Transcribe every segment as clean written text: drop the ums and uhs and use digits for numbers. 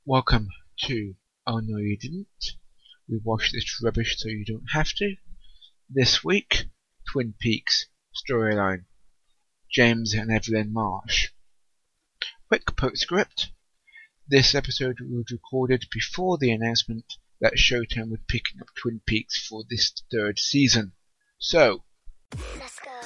Welcome to Oh No You Didn't. We watched this rubbish so you don't have to. This week, Twin Peaks storyline. James and Evelyn Marsh. Quick postscript. This episode was recorded before the announcement that Showtime was picking up Twin Peaks for this third season. So, let's go.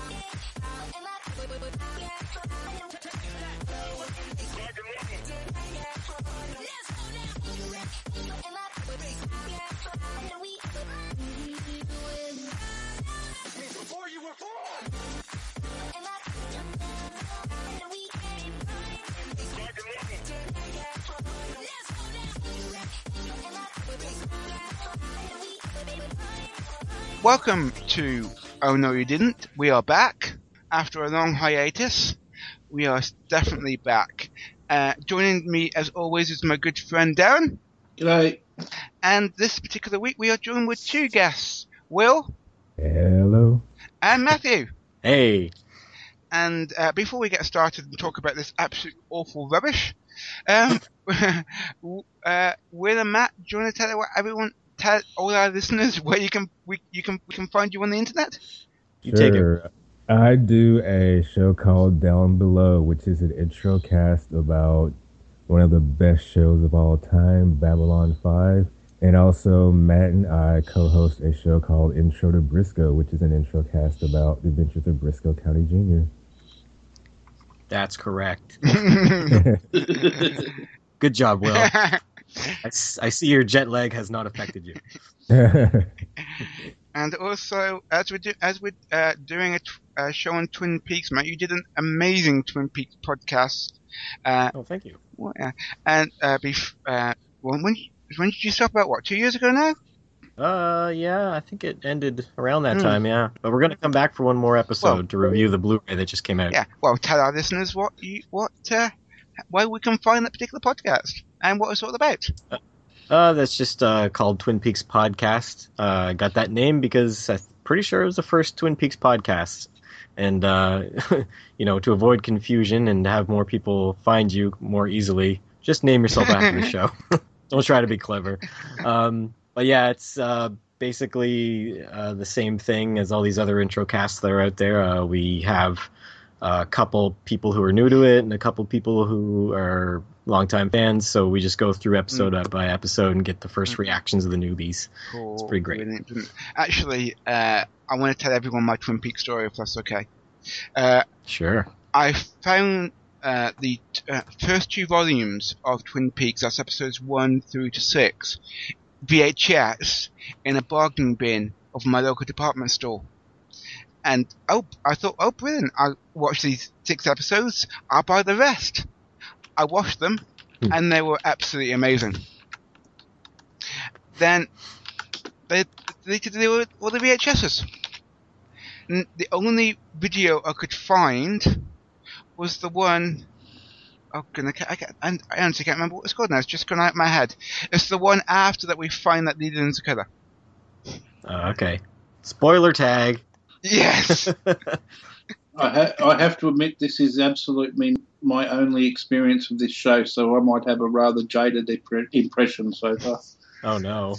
Welcome to Oh No You Didn't. We are back after a long hiatus. We are definitely back. Joining me as always is my good friend Darren. G'day. And this particular week we are joined with two guests, Will. Hello. And Matthew. Hey. And before we get started and talk about this absolute awful rubbish, Will and Matt, do you want to tell all our listeners where we can find you on the internet? Sure. I do a show called Down Below, which is an intro cast about one of the best shows of all time, Babylon 5. And also, Matt and I co-host a show called Intro to Briscoe, which is an intro cast about the adventures of Briscoe County Jr. That's correct. Good job, Will. I see your jet lag has not affected you. And also, as we're doing a show on Twin Peaks, Matt, you did an amazing Twin Peaks podcast. Thank you. And when did you stop? About 2 years ago now? Yeah, I think it ended around that time. Yeah, but we're gonna come back for one more episode to review the Blu-ray that just came out. Yeah. Well, tell our listeners where we can find that particular podcast and what it's all about. That's just called Twin Peaks Podcast. I got that name because I'm pretty sure it was the first Twin Peaks podcast. And, to avoid confusion and have more people find you more easily, just name yourself after the show. Don't try to be clever. But yeah, it's basically the same thing as all these other intro casts that are out there. We have a couple people who are new to it and a couple people who are longtime fans, so we just go through episode by episode and get the first reactions of the newbies. Cool. It's pretty great. Brilliant. Actually, I want to tell everyone my Twin Peaks story, if that's okay. Sure. I found the first two volumes of Twin Peaks, that's episodes 1 through to 6, VHS, in a bargain bin of my local department store. And I thought, brilliant, I'll watch these 6 episodes, I'll buy the rest. I watched them, and they were absolutely amazing. Then they did all the VHSs. And the only video I could find was the one. I honestly can't remember what it's called now. It's just gone out of my head. It's the one after that we find that Leland and Sakura. Okay. Spoiler tag. Yes. I have to admit, this is absolutely my only experience of this show, so I might have a rather jaded impression so far. Oh no.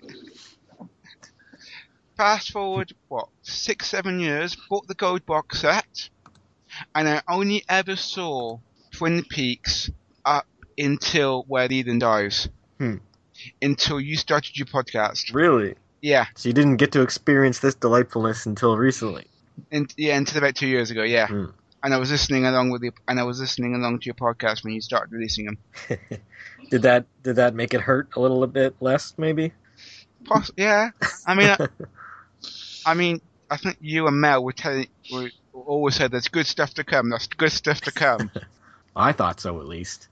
Fast forward, 6-7 years, bought the gold box set, and I only ever saw Twin Peaks up until where Leland dies. Until you started your podcast. Really? Yeah. So you didn't get to experience this delightfulness until recently? Until about 2 years ago, yeah. And I was listening along to your podcast when you started releasing them. Did that make it hurt a little bit less, maybe? Yeah. I mean, I think you and Mel we always said there's good stuff to come. That's good stuff to come. I thought so, at least.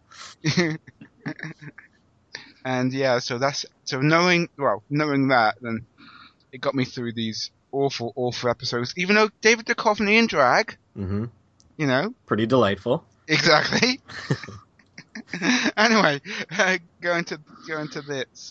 And yeah, so knowing that, then it got me through these awful episodes. Even though David Duchovny in drag, pretty delightful. Exactly. Anyway, go into this.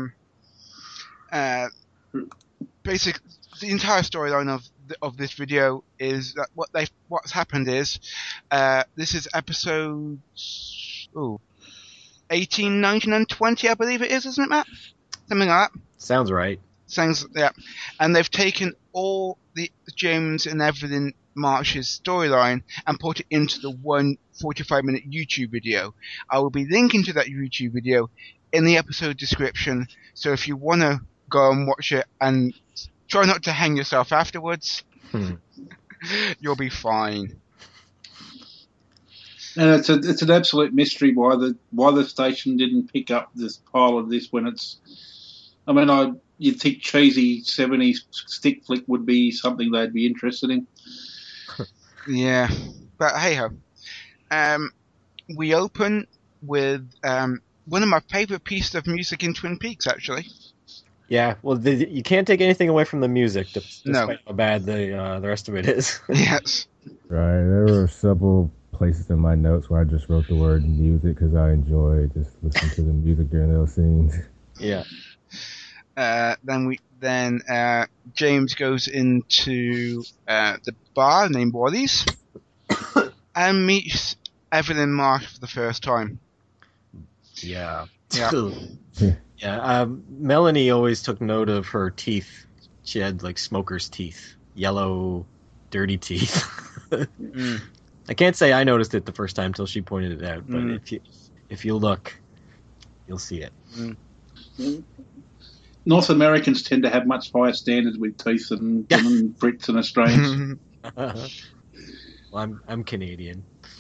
Basic, the entire storyline of this video is that what's happened is this is episode 18, 19, and 20, I believe it is, isn't it, Matt? Something like that. Sounds right. Yeah. And they've taken all the James and Evelyn Marsh's storyline and put it into the one 45-minute YouTube video. I will be linking to that YouTube video in the episode description, so if you want to go and watch it and try not to hang yourself afterwards, you'll be fine. And it's an absolute mystery why the station didn't pick up this pile of this when it's. I mean, you'd think cheesy 70s stick flick would be something they'd be interested in. Yeah, but hey ho. We open with one of my favourite pieces of music in Twin Peaks, actually. Yeah, well, you can't take anything away from the music, despite No. how bad the rest of it is. Yes. Right. There were several places in my notes where I just wrote the word music because I enjoy just listening to the music during those scenes. Yeah. Then James goes into the bar named Wally's and meets Evelyn Marsh for the first time. Yeah. Yeah. Yeah. Melanie always took note of her teeth. She had like smoker's teeth, yellow, dirty teeth. I can't say I noticed it the first time till she pointed it out, but if you look, you'll see it. North Americans tend to have much higher standards with teeth than Brits and Australians. Well, I'm Canadian.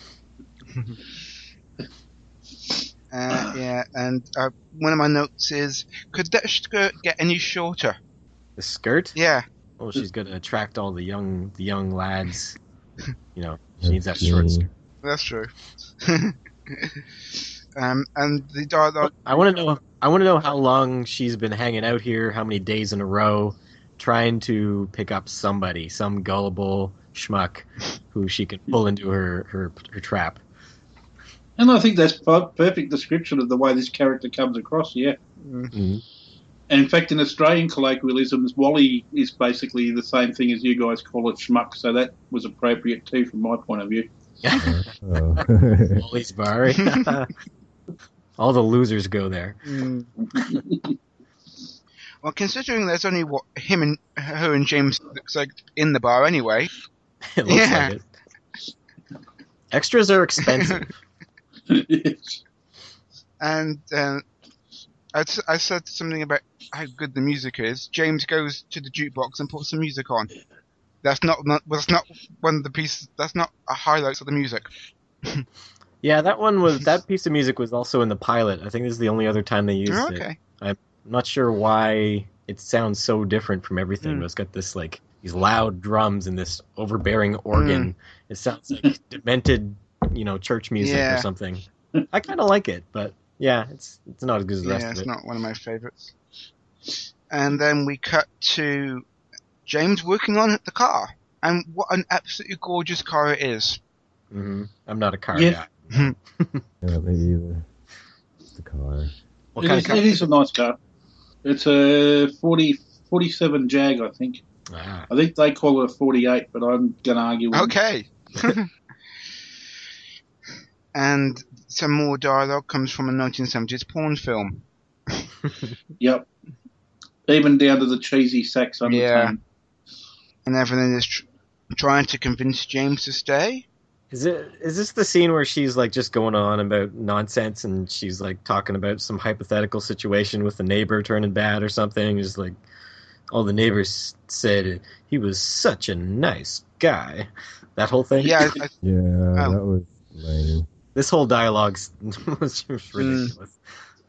Yeah, and one of my notes is, could that skirt get any shorter? The skirt? Yeah. Well, she's gonna attract all the young lads. You know, she needs that short skirt. That's true. And the dialogue. I want to know how long she's been hanging out here, how many days in a row, trying to pick up somebody, some gullible schmuck who she can pull into her trap. And I think that's a perfect description of the way this character comes across, yeah. Mm-hmm. And in fact, in Australian colloquialisms, Wally is basically the same thing as you guys call it, schmuck, so that was appropriate too from my point of view. Wally's bar. All the losers go there. Well, considering there's only her and James looks like in the bar anyway. It looks like it. Extras are expensive. And I said something about how good the music is. James goes to the jukebox and puts some music on. That's not one of the pieces. That's not a highlight of the music. Yeah, that piece of music was also in the pilot. I think this is the only other time they used it. I'm not sure why it sounds so different from everything, but it's got this like these loud drums and this overbearing organ. It sounds like demented, church music or something. I kind of like it, but yeah, it's not as good as the rest of it. Yeah, it's not one of my favorites. And then we cut to James working on the car, and what an absolutely gorgeous car it is. Mm-hmm. I'm not a car guy. Yeah, me either. It's the car. It is a nice car. It's a 47 Jag, I think. Ah. I think they call it a 48, but I'm going to argue with Okay. And some more dialogue comes from a 1970s porn film. Yep. Even down to the cheesy sax undertone. Yeah. And Evelyn is trying to convince James to stay. Is this the scene where she's like just going on about nonsense and she's like talking about some hypothetical situation with the neighbor turning bad or something? Just like all the neighbors said he was such a nice guy. That whole thing? Yeah. That was lame. This whole dialogue was just ridiculous.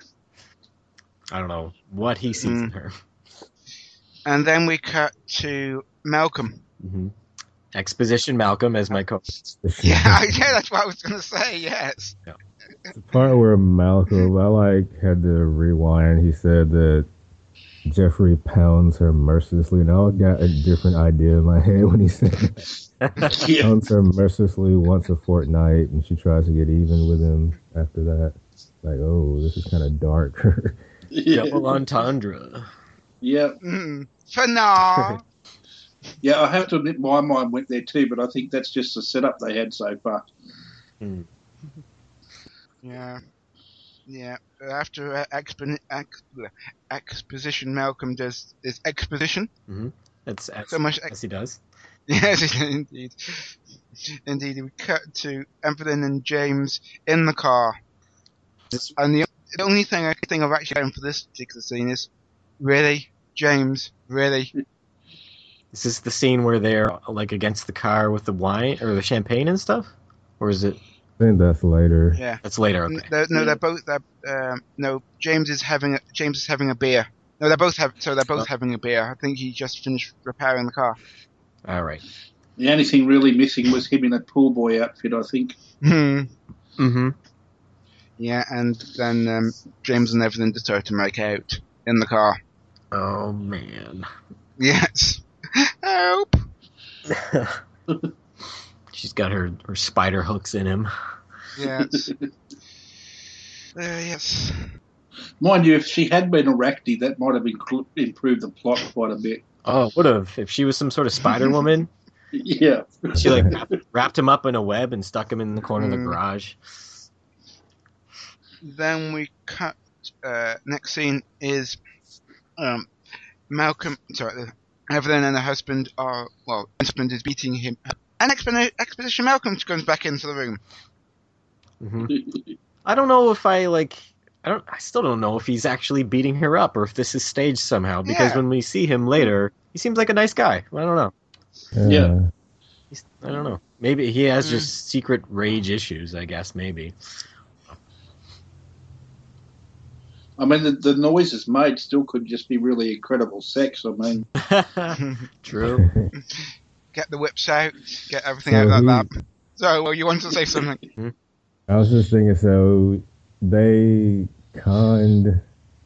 I don't know what he sees in her. And then we cut to Malcolm. Mm-hmm. Exposition Malcolm as my co-host. Yeah, that's what I was going to say, yes. Yeah. The part where Malcolm, had to rewind. He said that Jeffrey pounds her mercilessly, and I got a different idea in my head when he said that. Pounds her mercilessly once a fortnight, and she tries to get even with him after that. Like, oh, this is kind of dark. Double entendre. Yeah. For now. Yeah, I have to admit my mind went there too, but I think that's just the setup they had so far. Yeah. Yeah, after exposition, Malcolm does this exposition. Mm-hmm. That's So much as he does. Yes, indeed. Indeed, we cut to Evelyn and James in the car. And the only thing I've actually done for this particular scene is, really? James? Really? Is this the scene where they're like against the car with the wine or the champagne and stuff? Or is it? I think that's later. Yeah. That's later. Okay. They're both. No, James is having a beer. No, they're both having a beer. I think he just finished repairing the car. All right. The only thing really missing was him in a pool boy outfit, I think. Mm-hmm. Yeah, and then James and Evelyn decide to make out in the car. Oh man. Yes. Help! She's got her spider hooks in him. Yes. Yes. Mind you, if she had been Arachne, that might have improved the plot quite a bit. Oh, would have if she was some sort of Spider Woman. Yeah. She like wrapped him up in a web and stuck him in the corner of the garage. Then we cut. Next scene is Evelyn and her husband are husband is beating him. And Expedition Malcolm comes back into the room. Mm-hmm. I don't know if I still don't know if he's actually beating her up or if this is staged somehow. Because when we see him later, he seems like a nice guy. I don't know. Yeah. I don't know. Maybe he has just secret rage issues. I guess maybe. I mean, the noises made still could just be really incredible sex. I mean, true. Get the whips out, get everything out like that. So, you want to say something? I was just thinking, so they conned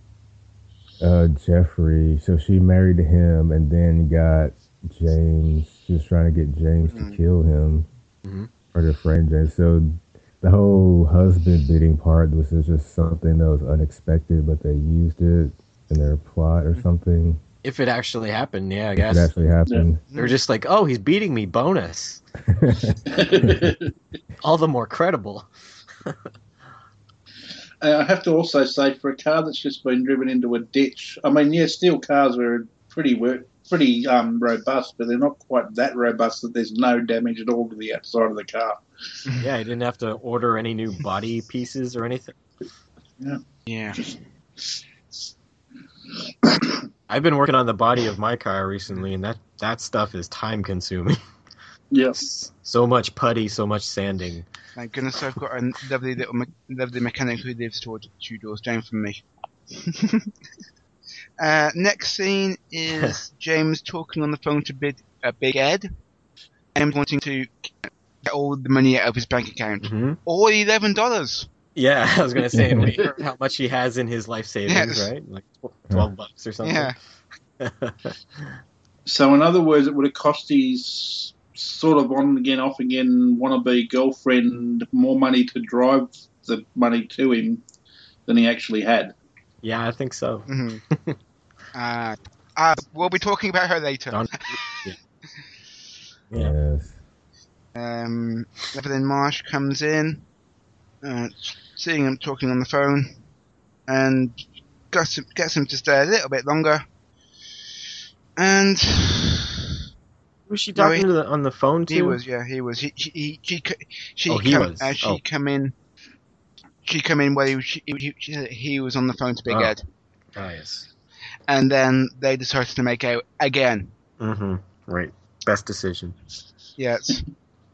Jeffrey, so she married him and then got James. She was trying to get James to kill him, or their friend James. So the whole husband beating part was just something that was unexpected, but they used it in their plot or something. If it actually happened, yeah, I guess. If it actually happened. Yeah. They're just like, oh, he's beating me, bonus. All the more credible. I have to also say, for a car that's just been driven into a ditch, I mean, yeah, steel cars are pretty robust, but they're not quite that robust that there's no damage at all to the outside of the car. Yeah, he didn't have to order any new body pieces or anything. Yeah. I've been working on the body of my car recently, and that stuff is time consuming. Yes. So much putty, so much sanding. Thank goodness I've got a lovely mechanic who lives two doors down from me. Next scene is James talking on the phone to Big Ed, and wanting to get all the money out of his bank account. All $11. Yeah, I was going to say, and we heard how much he has in his life savings, right? Like $12 or something. Yeah. So, in other words, it would have cost his sort of on again, off again wannabe girlfriend more money to drive the money to him than he actually had. Yeah, I think so. We'll be talking about her later. Yes. Evelyn Marsh comes in, seeing him talking on the phone, and gets him to stay a little bit longer. And was she talking on the phone too? He was. She come in while he was on the phone to Big Ed. Oh, yes. And then they decided to make out again. Right. Best decision. Yes.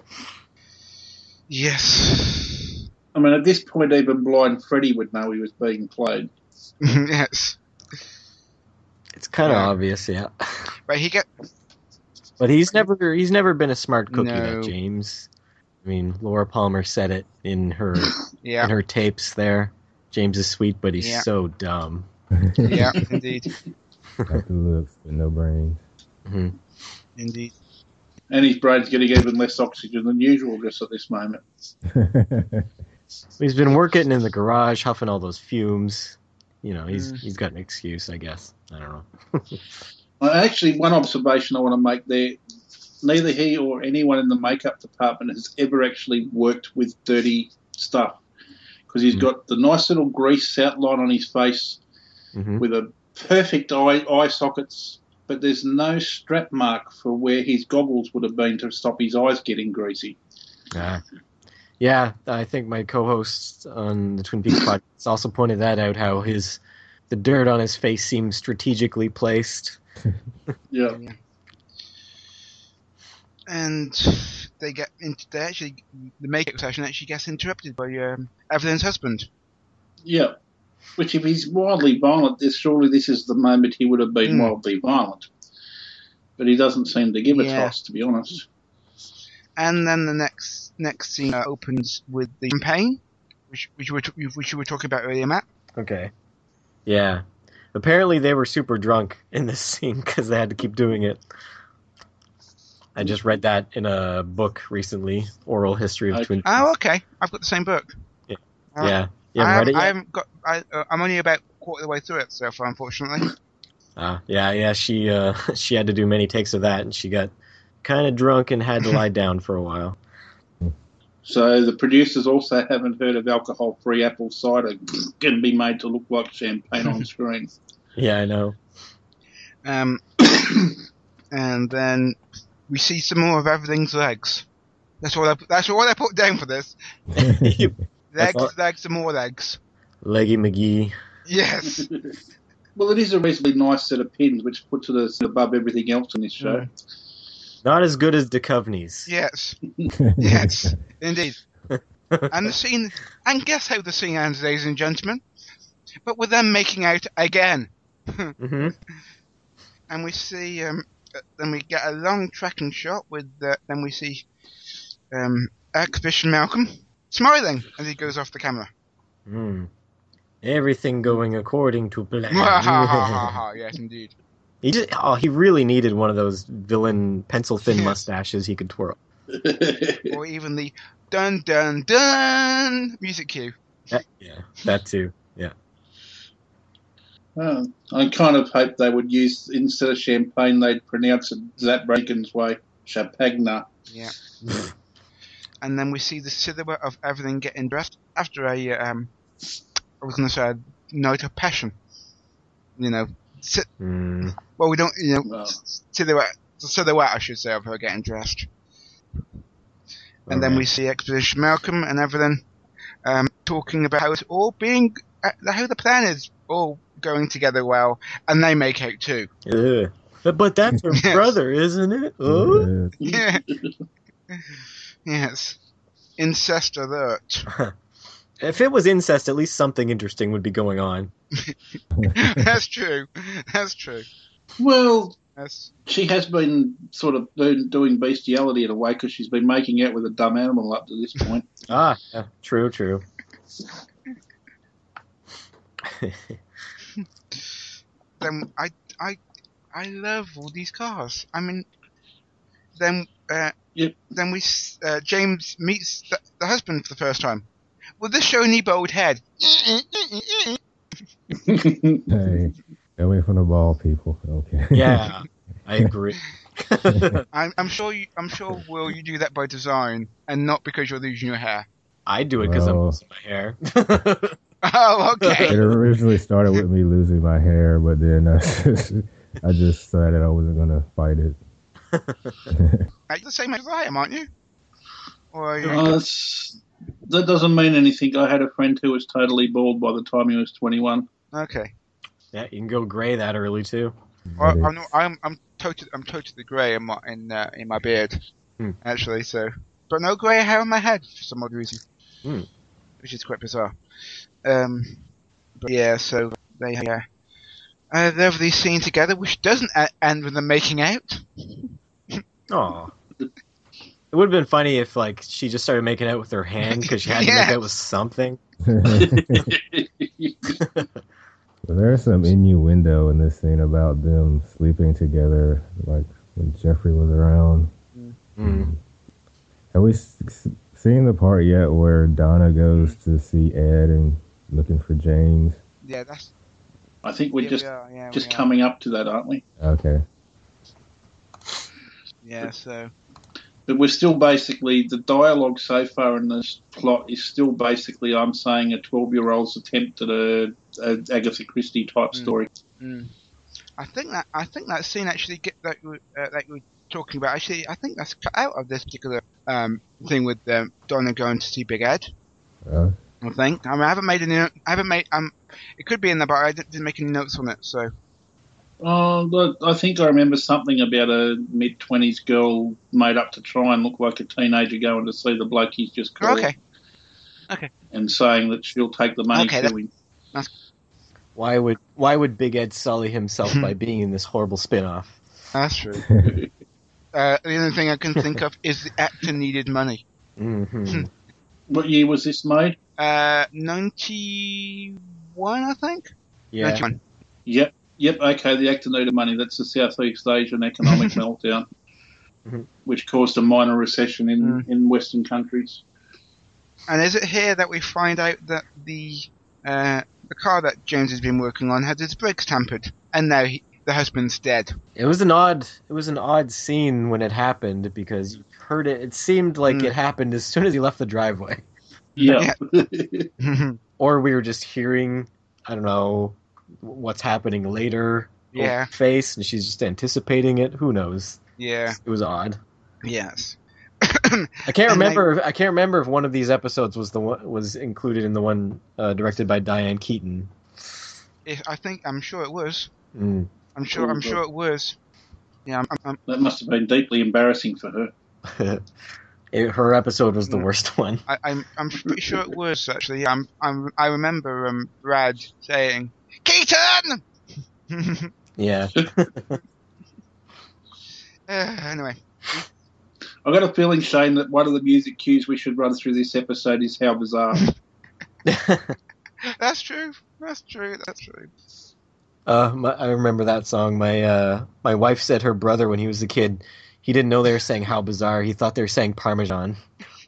Yes. I mean, at this point, even blind Freddy would know he was being played. Yes. It's kind of obvious, yeah. But But he's never been a smart cookie, that James. I mean, Laura Palmer said it in her in her tapes there. James is sweet, but he's so dumb. Yeah, indeed. Got the looks, but no brains. Indeed. And his brain's getting even less oxygen than usual just at this moment. He's been working in the garage, huffing all those fumes. You know, he's got an excuse, I guess. I don't know. Actually, one observation I want to make there, neither he or anyone in the makeup department has ever actually worked with dirty stuff. because he's got the nice little grease outline on his face with a perfect eye sockets, but there's no strap mark for where his goggles would have been to stop his eyes getting greasy. Yeah, I think my co-host on the Twin Peaks podcast also pointed that out, how the dirt on his face seems strategically placed. Yeah. And they the make-up session actually gets interrupted by Evelyn's husband. Yeah. Which, if he's wildly violent, surely this is the moment he would have been wildly violent. But he doesn't seem to give a toss, to be honest. And then the next scene opens with the champagne, which you were talking about earlier, Matt. Okay. Yeah. Apparently they were super drunk in this scene because they had to keep doing it. I just read that in a book recently, Oral History of Twin Peaks. Oh, okay. I've got the same book. Yeah. You haven't read it yet? I haven't got. I'm only about a quarter of the way through it so far, unfortunately. Yeah. She had to do many takes of that, and she got kind of drunk and had to lie down for a while. So the producers also haven't heard of alcohol-free apple cider can be made to look like champagne on screen. Yeah, I know. And then we see some more of everything's legs. That's all I put down for this. Legs, and more legs. Leggy McGee. Yes. Well, it is a reasonably nice set of pins, which puts it above everything else in this show. Not as good as Duchovny's. Yes. Yes, indeed. And guess how the scene ends, ladies and gentlemen? But with them making out again. Mm-hmm. And we see, then we get a long tracking shot with, then we see Ex-Bishop Malcolm smiling as he goes off the camera. Everything going according to plan. Yes, indeed. He really needed one of those villain pencil-thin mustaches he could twirl. Or even the dun dun dun music cue. Yeah, that too. Yeah. I kind of hope they would use, instead of champagne, they'd pronounce it Zap Brannigan's way, Chapagna. Yeah. And then we see the silhouette of everything getting dressed after a night of passion. You know. Well, we don't, silhouette, I should say, of her getting dressed. And then we see Expedition Malcolm and Evelyn talking about how it's all how the plan is all going together well, and they make out too. But that's her brother, isn't it? Oh? Yeah. Yes. Incest alert. If it was incest, at least something interesting would be going on. That's true. Well, she has been sort of doing bestiality in a way because she's been making out with a dumb animal up to this point. Yeah, true. Then I love all these cars. I mean, then we James meets the husband for the first time with the shiny bald head. Hey, away from the ball, people. Okay. Yeah, I agree. I'm sure, Will, you do that by design and not because you're losing your hair. I do it because I'm losing my hair. Oh, okay. It originally started with me losing my hair, but then I just decided I wasn't going to fight it. You're the same age as I am, aren't you? Or are you... That doesn't mean anything. I had a friend who was totally bald by the time he was 21. Okay. Yeah, you can go grey that early too. Well, I'm totally grey in my beard, actually. So, but no grey hair on my head for some odd reason, which is quite bizarre. But yeah, so they love these scene together, which doesn't end with them making out. Aw. It would have been funny if, like, she just started making out with her hand because she had to make out with something. There's some innuendo in this scene about them sleeping together, like when Jeffrey was around. Have we seen the part yet where Donna goes to see Ed and looking for James? Yeah, that's. I think we're just coming up to that, aren't we? Okay. Yeah, so. But we're still basically, the dialogue so far in this plot is still basically, I'm saying, a 12-year-old's attempt at a Agatha Christie type story. Mm. I think that scene actually that you were talking about. Actually, I think that's cut out of this particular thing with Donna going to see Big Ed. I think. I mean, I haven't made any. I haven't made. It could be in there, but I didn't make any notes on it. So. But I think I remember something about a mid-20s girl made up to try and look like a teenager going to see the bloke he's just called. Okay. And saying that she'll take the money to him. Why would Big Ed sully himself by being in this horrible spin-off? That's true. The only thing I can think of is the actor needed money. Mm-hmm. What year was this made? 91, I think. Yeah. 91. Yep, okay, the actor needed money. That's the Southeast Asian economic meltdown, which caused a minor recession in Western countries. And is it here that we find out that the car that James has been working on had its brakes tampered, and now the husband's dead? It was an odd scene when it happened because you heard it. It seemed like it happened as soon as he left the driveway. Yeah. Or we were just hearing, I don't know, what's happening later. Yeah. Face, and she's just anticipating it. Who knows? Yeah. It was odd. Yes. I can't remember if one of these episodes was included in the one directed by Diane Keaton. I'm sure it was. Mm. I'm sure it was. Yeah. That must have been deeply embarrassing for her. Her episode was the worst one. I'm pretty sure it was actually. I remember Brad saying, "Keaton." Yeah. Anyway. I've got a feeling, Shane, that one of the music cues we should run through this episode is How Bizarre. That's true. I remember that song. My wife said her brother, when he was a kid, he didn't know they were saying How Bizarre. He thought they were saying Parmesan.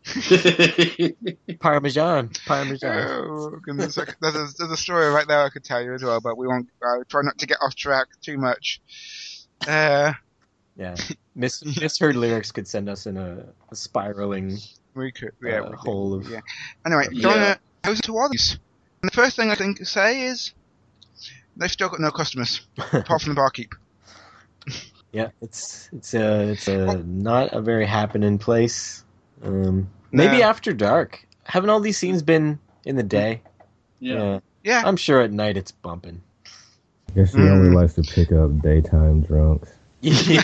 Parmesan. Oh goodness! There's a story right there I could tell you as well, but we won't. I'll try not to get off track too much. Yeah, misheard lyrics could send us in a spiraling hole of. Yeah. Anyway, Donna goes into Wally's, and the first thing I think to say is they've still got no customers apart from the barkeep. Yeah, it's not a very happening place. Maybe after dark. Haven't all these scenes been in the day? Yeah. I'm sure at night it's bumping. I guess she only likes to pick up daytime drunks. Yeah.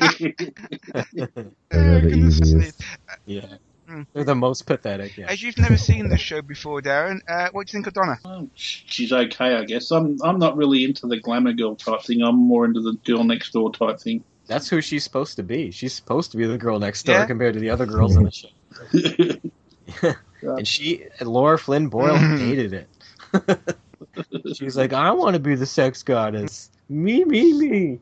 They're the easiest. Yeah. They're the most pathetic. Yeah. As you've never seen this show before, Darren, what do you think of Donna? Well, she's okay, I guess. I'm not really into the glamour girl type thing. I'm more into the girl next door type thing. That's who she's supposed to be. She's supposed to be the girl next door compared to the other girls on the show. And Laura Flynn Boyle hated it. She's like, I want to be the sex goddess. Me.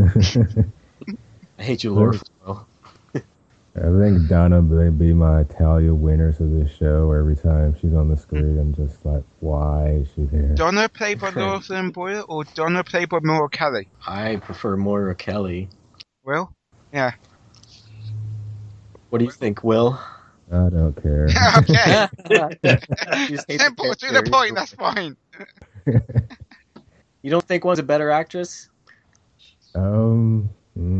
I hate you, Laura Flynn Boyle. I think Donna may be my Talia winners of this show. Every time she's on the screen, I'm just like, why is she there? Donna played by Laura Flynn Boyle or Donna played by Maura Kelly? I prefer Maura Kelly. Will? Yeah. What do you think, Will? I don't care. Okay. Simple, to the point, that's fine. You don't think one's a better actress? I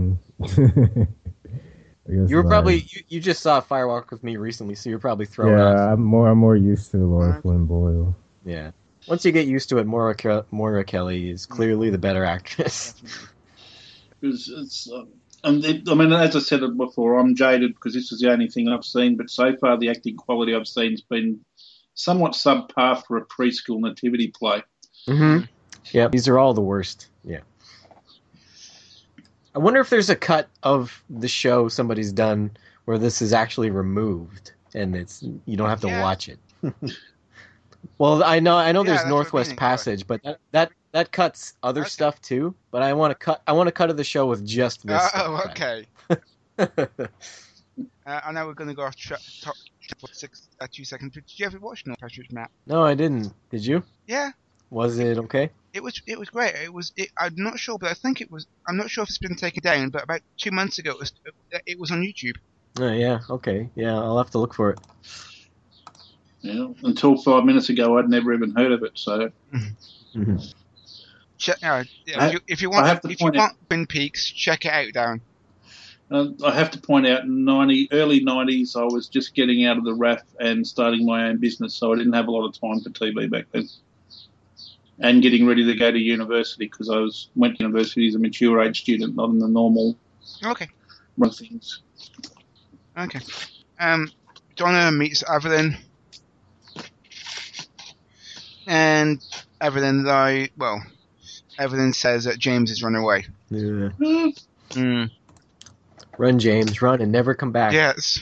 guess You were probably you just saw Firewalk with Me recently, so you're probably thrown off. Yeah, I'm more used to Laura Flynn Boyle. Yeah. Once you get used to it, Maura Kelly is clearly the better actress. It's I mean, as I said before, I'm jaded because this is the only thing I've seen, but so far the acting quality I've seen has been somewhat subpar for a preschool nativity play. Mm-hmm. Yeah, these are all the worst. Yeah. I wonder if there's a cut of the show somebody's done where this is actually removed and you don't have to watch it. Well, I know there's Northwest Passage, but that cuts other stuff too. But I want to cut of the show with just this. Oh, okay. I know we're going to go off top 2 seconds. Did you ever watch Northwest Passage, Matt? No, I didn't. Did you? Yeah. Was it okay? It was great. I'm not sure, but I think it was. I'm not sure if it's been taken down, but about 2 months ago it was on YouTube. Yeah, okay. Yeah, I'll have to look for it. Until 5 minutes ago, I'd never even heard of it. So Mhm. If you I want have to if you point out. want Twin Peaks, check it out, Darren. I have to point out, early 90s, I was just getting out of the RAF and starting my own business, so I didn't have a lot of time for TV back then. And getting ready to go to university because went to university as a mature age student, not in the normal Okay. run things. Okay. Donna meets Evelyn, and Evelyn Evelyn says that James has run away. Yeah. Mm. Run, James, run and never come back. Yes.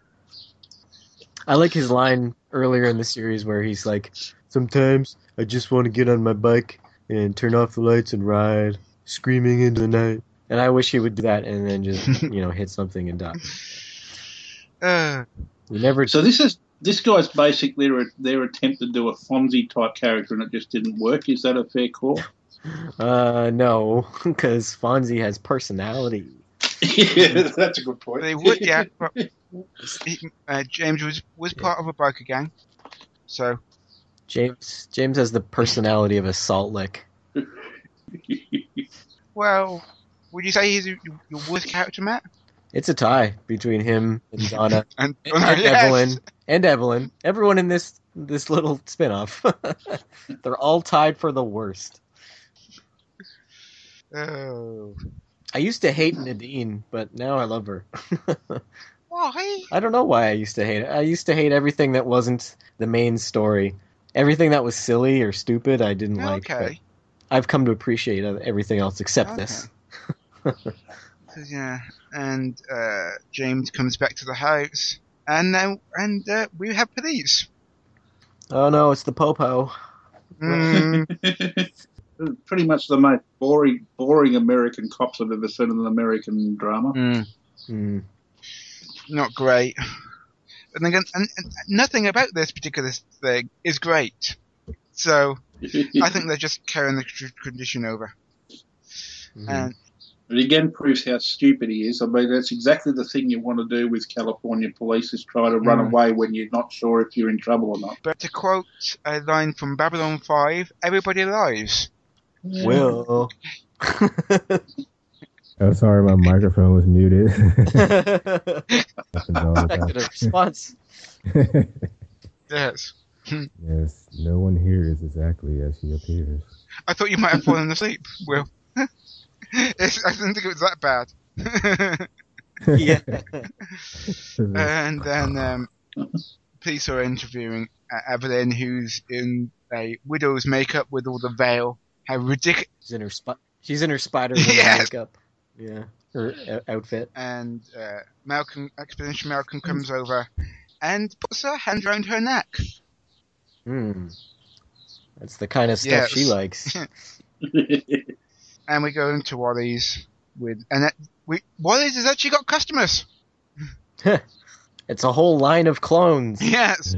I like his line earlier in the series where he's like, sometimes I just want to get on my bike and turn off the lights and ride, screaming into the night. And I wish he would do that and then just, hit something and die. We never. So this guy's basically their attempt to do a Fonzie type character, and it just didn't work. Is that a fair call? No, because Fonzie has personality. Yeah, that's a good point. They would, yeah. But James was part of a biker gang, so James has the personality of a salt lick. well, would you say he's your worst character, Matt? It's a tie between him and Donna And Evelyn and Evelyn. Everyone in this little spin-off. They're all tied for the worst. Oh. I used to hate Nadine, but now I love her. Why? I don't know why I used to hate it. I used to hate everything that wasn't the main story. Everything that was silly or stupid, I didn't like. Okay. But I've come to appreciate everything else except this. Yeah, and James comes back to the house, and we have police. Oh no, it's the Popo. Pretty much the most boring American cops I've ever seen in an American drama. Not great. And again, and nothing about this particular thing is great. So I think they're just carrying the tradition over. And it again proves how stupid he is. I mean, that's exactly the thing you want to do with California police, is try to run away when you're not sure if you're in trouble or not. But to quote a line from Babylon 5, everybody lies. Will. Oh, sorry, my microphone was muted. Expected a response. Yes. Yes, no one here is exactly as he appears. I thought you might have fallen asleep, Will. I didn't think it was that bad. Yeah. And then police are interviewing Evelyn, who's in a widow's makeup with all the veil. How ridiculous! She's in her Spider-Man makeup. Yeah, her outfit. And Expedition Malcolm comes over and puts her hand around her neck. That's the kind of stuff she likes. And we go into Wally's Wally's has actually got customers. It's a whole line of clones. Yes.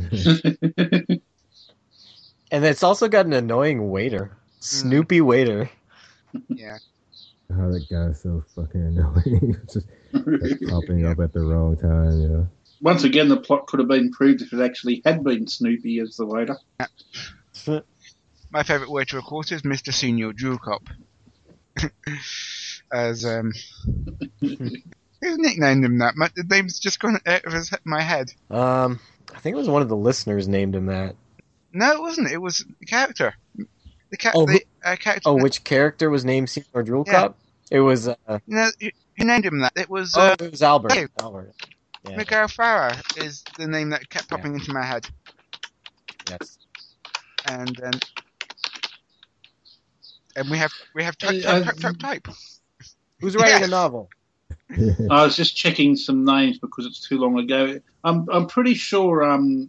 And it's also got an annoying waiter. Snoopy waiter. Yeah. Oh, that guy's so fucking annoying. Just popping up at the wrong time, you know. Once again, the plot could have been proved if it actually had been Snoopy as the waiter. My favourite waiter, of course, is Mr. Senior Drew Cop. As who nicknamed him that? The name's just gone out of my head. I think it was one of the listeners named him that. No, it wasn't. It was the character. Character. Oh, which character was named Senior Drool Cop? It was. No, who named him that? It was. It was Albert. Hey. Albert. Yeah. Miguel Farah is the name that kept popping into my head. Yes. And we have type. Who's writing the novel? I was just checking some names because it's too long ago. I'm pretty sure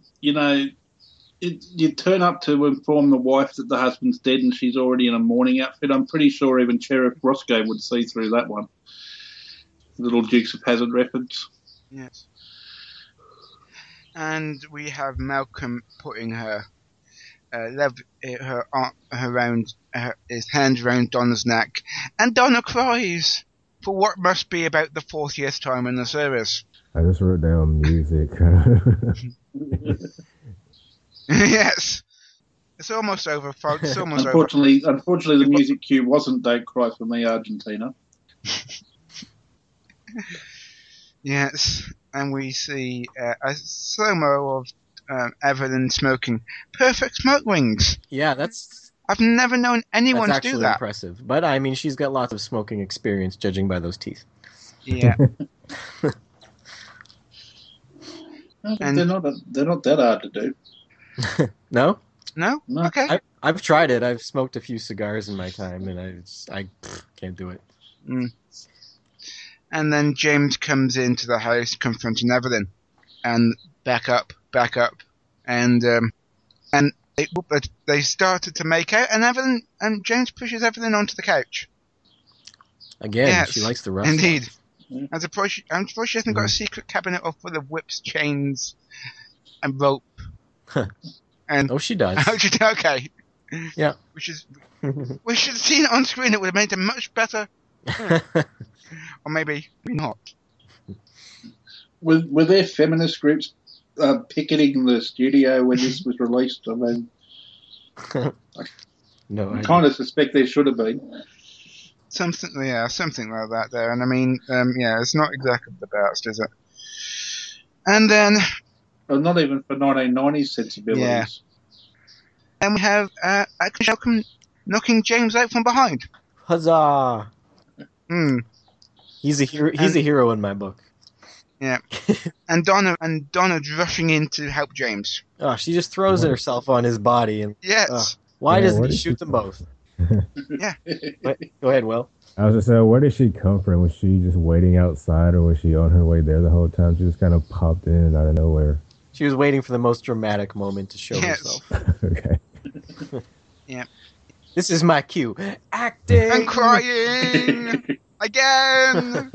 you turn up to inform the wife that the husband's dead and she's already in a mourning outfit. I'm pretty sure even Sheriff Roscoe would see through that one. Little Dukes of Hazzard reference. Yes. And we have Malcolm putting his hand around Donna's neck, and Donna cries for what must be about the 40th time in the service. I just wrote down music. Yes. It's almost over, folks. It's almost over. Unfortunately, the music cue wasn't "Don't Cry for Me, Argentina." Yes, and we see a slow-mo of Evelyn smoking perfect smoke rings. Yeah, that's I've never known anyone to do actually that. impressive. But I mean, she's got lots of smoking experience, judging by those teeth. Yeah. They're not that hard to do. No? No? No. Okay. I've tried it. I've smoked a few cigars in my time, and I can't do it. Mm. And then James comes into the house confronting Evelyn, and back up, and they started to make out, and Evelyn and James pushes Evelyn onto the couch. Again, Yes, she likes the rough stuff. indeed. I'm surprised she hasn't got a secret cabinet full of whips, chains, and rope. And Oh, she does. okay. Yeah. We should have seen it on screen. It would have made it much better. Or maybe not. Were there feminist groups picketing the studio when this was released? I mean, No, I kind of suspect there should have been. Something like that there. And I mean, it's not exactly the best, is it? And then... Well, not even for 1990s sensibilities. Yeah. And we have Malcolm knocking James out from behind. Huzzah! Hmm. He's a hero. He's a hero in my book. Yeah. and Donna rushing in to help James. Oh, she just throws herself on his body, and Yes. why Yeah, doesn't where he did shoot she- them both? Yeah. Go ahead, Will. I was just saying, where did she come from? Was she just waiting outside, or was she on her way there the whole time? She just kind of popped in out of nowhere. She was waiting for the most dramatic moment to show Yes. herself. Okay. Yeah. This is my cue. Acting. And crying again.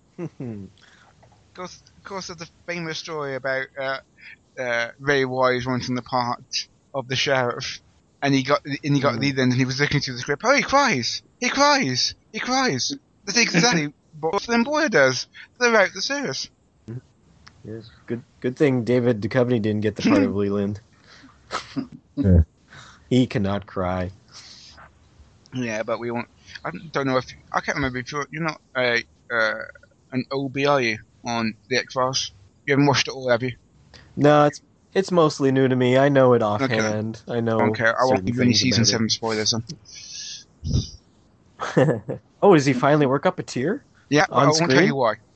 Of course, of the famous story about Ray Wise wanting the part of the sheriff, and he got lead in, and he was looking through the script. Oh, he cries. That's exactly what Flynn Boyer does throughout the series. Yes. Good thing David Duchovny didn't get the part of Leland. Yeah. He cannot cry. Yeah, but we want. I don't know if I can't remember if you're not an OB, are you, on the X-Files? You haven't watched it all, have you? No, it's mostly new to me. I know it offhand. I know. I don't care. I won't certain give you any things season about 7 spoilers. Then. it. Oh, does he finally work up a tear? Yeah, On I won't tell screen? you why.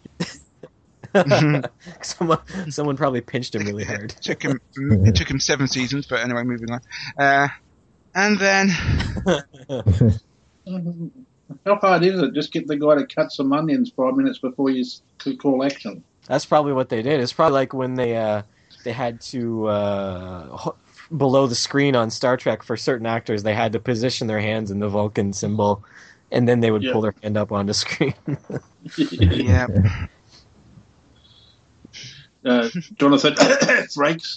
Someone probably pinched him really hard. It took him 7 seasons, but anyway, moving on. And then How hard is it? Just get the guy to cut some onions 5 minutes before you call action. That's probably what they did. It's probably like when they had to below the screen on Star Trek for certain actors, they had to position their hands in the Vulcan symbol, and then they would pull their hand up on the screen. yeah, Jonathan Frakes.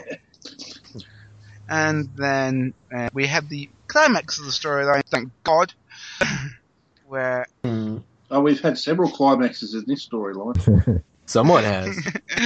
and then we have the climax of the storyline. Thank God, where Oh, we've had several climaxes in this storyline. Someone has.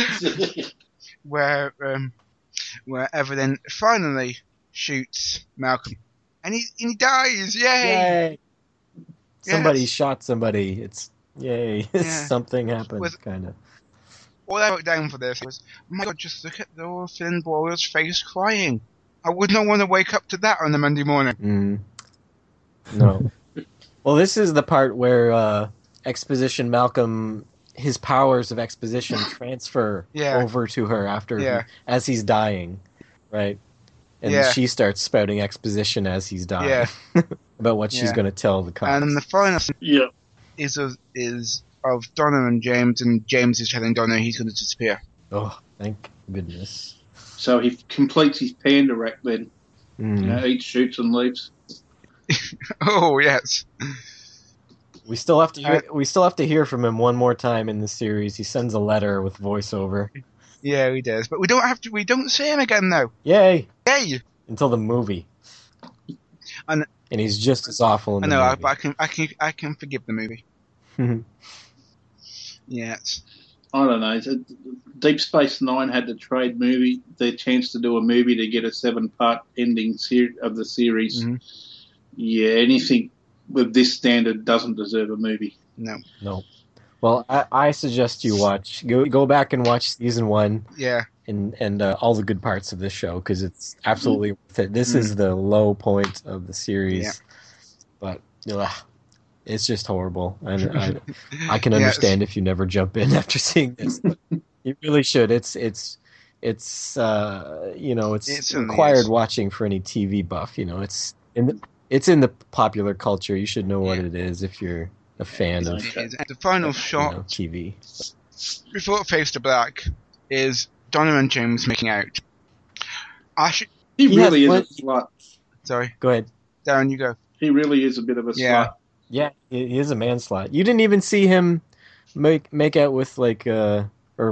where Evelyn finally shoots Malcolm, and he dies. Yay! Yay! Yes. Somebody shot somebody. It's yay! Yeah. Something happened, kind of. All I wrote down for this was, oh my God, just look at the Flynn Boyer's face crying. I would not want to wake up to that on a Monday morning. No. Well, this is the part where exposition Malcolm, his powers of exposition transfer over to her after as he's dying, right? And she starts spouting exposition as he's dying about what she's going to tell the cops. And the final scene is of Donna and James is telling Donna he's going to disappear. Oh, thank goodness. So he completes his panda act then. Eats, shoots, and leaves. Oh yes. We still have to hear from him one more time in the series. He sends a letter with voiceover. Yeah, he does. But we don't see him again though. Yay! Yay! Until the movie. And he's just as awful in the movie. But I can forgive the movie. Yes. I don't know. Deep Space Nine had to trade their chance to do a movie to get a 7-part ending of the series. Mm-hmm. Yeah, anything with this standard doesn't deserve a movie. No. Well, I suggest you go back and watch season 1. Yeah. And all the good parts of this show, because it's absolutely worth it. This is the low point of the series, but it's just horrible. And I can understand if you never jump in after seeing this. But you really should. It's required watching for any TV buff. It's in the popular culture. You should know what it is if you're a fan of the final shot TV. Before it fades to black is Donna and James making out. He really is a slut. Sorry. Go ahead. Darren, you go. He really is a bit of a slut. Yeah, he is a man slut. You didn't even see him make out with he was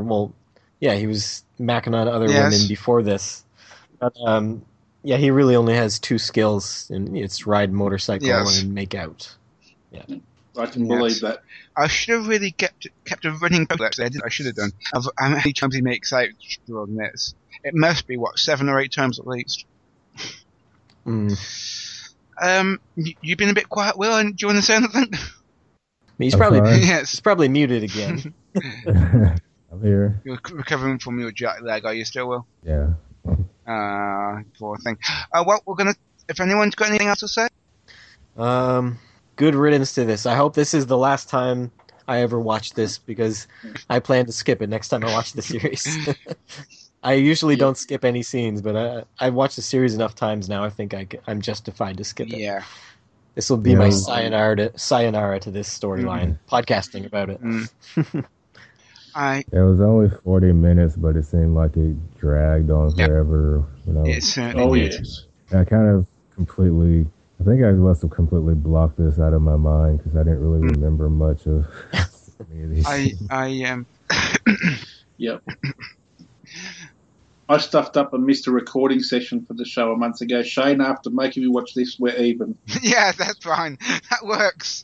macking on other women before this. But, he really only has 2 skills, and it's ride motorcycle and make out. Yeah. I can believe that. I should have really kept a running book. Actually, I should have done. Of how many times he makes out on this. It must be 7 or 8 times at least. You've been a bit quiet, Will. Do you want to say anything? He's probably muted again. I'm here. You're recovering from your jet lag, are you still, Will? Yeah. Poor thing. Well, we're gonna. If anyone's got anything else to say. Good riddance to this. I hope this is the last time I ever watch this, because I plan to skip it next time I watch the series. I usually don't skip any scenes, but I've watched the series enough times now. I think I'm justified to skip it. Yeah. This will be my sayonara to this storyline. Podcasting about it. It was only 40 minutes, but it seemed like it dragged on forever. It certainly did. I kind of completely. I think I must have completely blocked this out of my mind because I didn't really remember much of any of these. Yep. I stuffed up and missed a recording session for the show a month ago. Shane, after making me watch this, we're even. Yeah, that's fine. That works.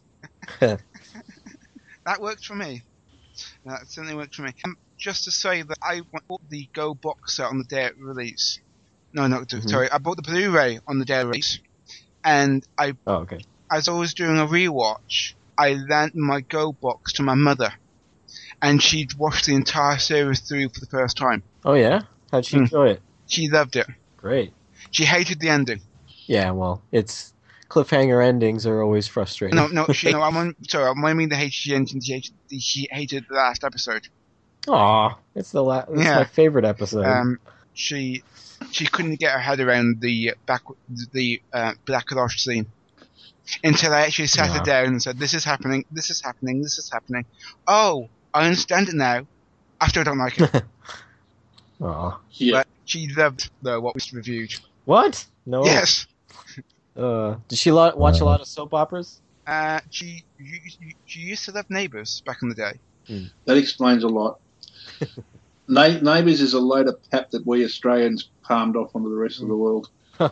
That works for me. That certainly works for me. Just to say that I bought the Go box set on the day of release. Sorry. I bought the Blu-ray on the day of release. And as I was doing a rewatch, I lent my Go box to my mother. And she'd watched the entire series through for the first time. Oh, yeah? How'd she enjoy it? She loved it. Great. She hated the ending. Yeah, well, cliffhanger endings are always frustrating. I'm meaning the hated ending. She hated the last episode. Aw, it's my favorite episode. She couldn't get her head around the Black scene until I actually sat her down and said, "This is happening. This is happening. This is happening." Oh, I understand it now. I still don't like it. But she loved what was reviewed. What? No. Yes. Did she watch a lot of soap operas? She used to love Neighbours back in the day. That explains a lot. Neighbours is a load of pap that we Australians palmed off onto the rest of the world.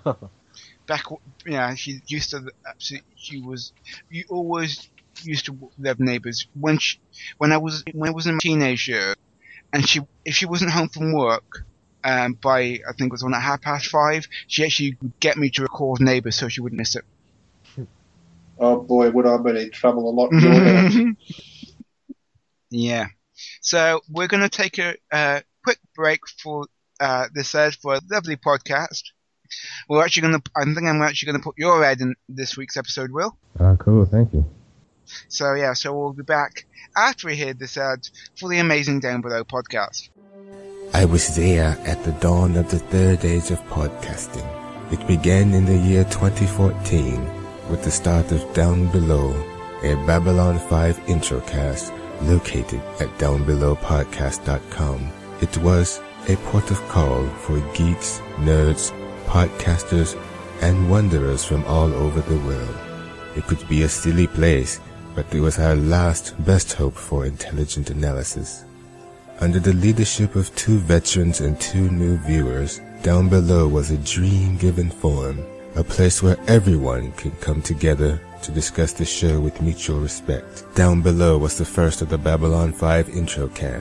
She used to you always used to love Neighbours. When I was in my teenage year, and if she wasn't home from work by, I think it was on at 5:30, she actually would get me to record Neighbours so she wouldn't miss it. Oh boy, would I be in trouble a lot more. Yeah. So we're going to take a quick break for this for a lovely podcast. I'm actually going to put your ad in this week's episode, Will. Cool, thank you. So we'll be back after we hear this ad for the amazing Down Below podcast. I was there at the dawn of the third age of podcasting. It began in the year 2014 with the start of Down Below, a Babylon 5 introcast located at downbelowpodcast.com. It was a port of call for geeks, nerds, podcasters, and wanderers from all over the world. It could be a silly place, but it was our last best hope for intelligent analysis. Under the leadership of 2 veterans and 2 new viewers, Down Below was a dream given form, a place where everyone could come together to discuss the show with mutual respect. Down Below was the first of the Babylon 5 introcast.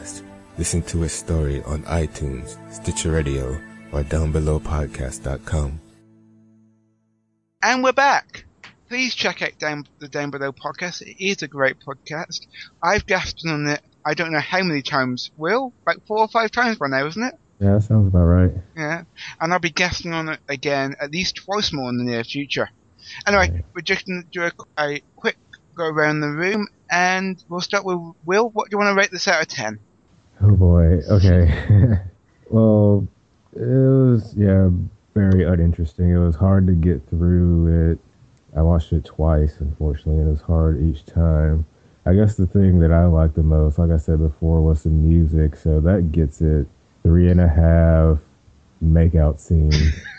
Listen to his story on iTunes, Stitcher Radio, or downbelowpodcast.com. And we're back. Please check out the Down Below podcast. It is a great podcast. I've guested on it, I don't know how many times, Will? Like 4 or 5 times by now, isn't it? Yeah, that sounds about right. Yeah. And I'll be guesting on it again at least twice more in the near future. Anyway, we're just going to do a quick go around the room, and we'll start with Will. What do you want to rate this out of 10? Oh boy, okay. Well, it was, very uninteresting. It was hard to get through it. I watched it twice, unfortunately, and it was hard each time. I guess the thing that I liked the most, like I said before, was the music, so that gets it 3.5 makeout scenes.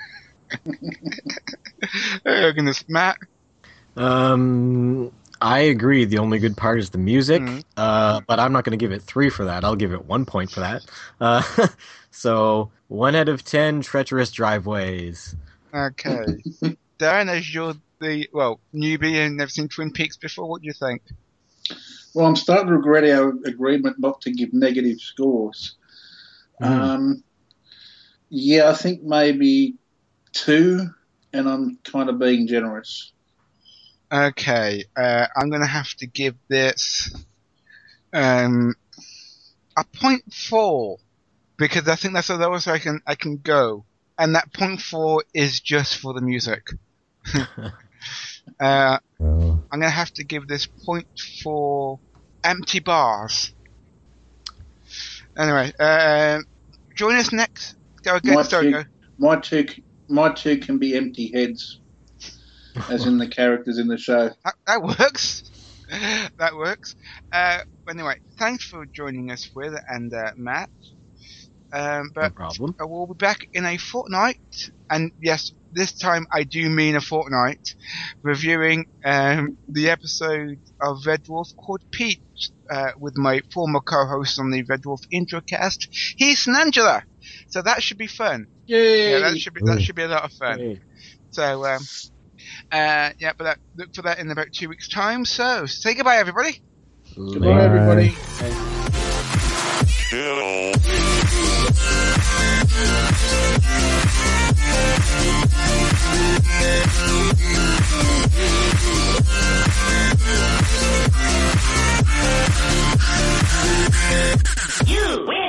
Oh, goodness, Matt? I agree. The only good part is the music, but I'm not going to give it 3 for that. I'll give it 1 point for that. So 1 out of 10 treacherous driveways. Okay. Darren, as you're the, newbie and never seen Twin Peaks before, what do you think? Well, I'm starting to regret our agreement not to give negative scores. I think maybe 2, and I'm kind of being generous. Okay, I'm going to have to give this a 0.4, because I think that's the lowest I can go, and that 0.4 is just for the music. I'm going to have to give this 0.4 empty bars. Anyway, join us next. Go again, go. My two can be empty heads, as in the characters in the show. That works. That works. Anyway, thanks for joining us, Will and Matt. But no problem. We'll be back in a fortnight, and yes, this time I do mean a fortnight, reviewing the episode of Red Dwarf called Pete, with my former co-host on the Red Dwarf Introcast, Heath and Angela. So that should be fun. Yay! Yeah, that should be a lot of fun. Yay. So, but look for that in about 2 weeks' time. So, say goodbye, everybody. Goodbye, everybody. Hello.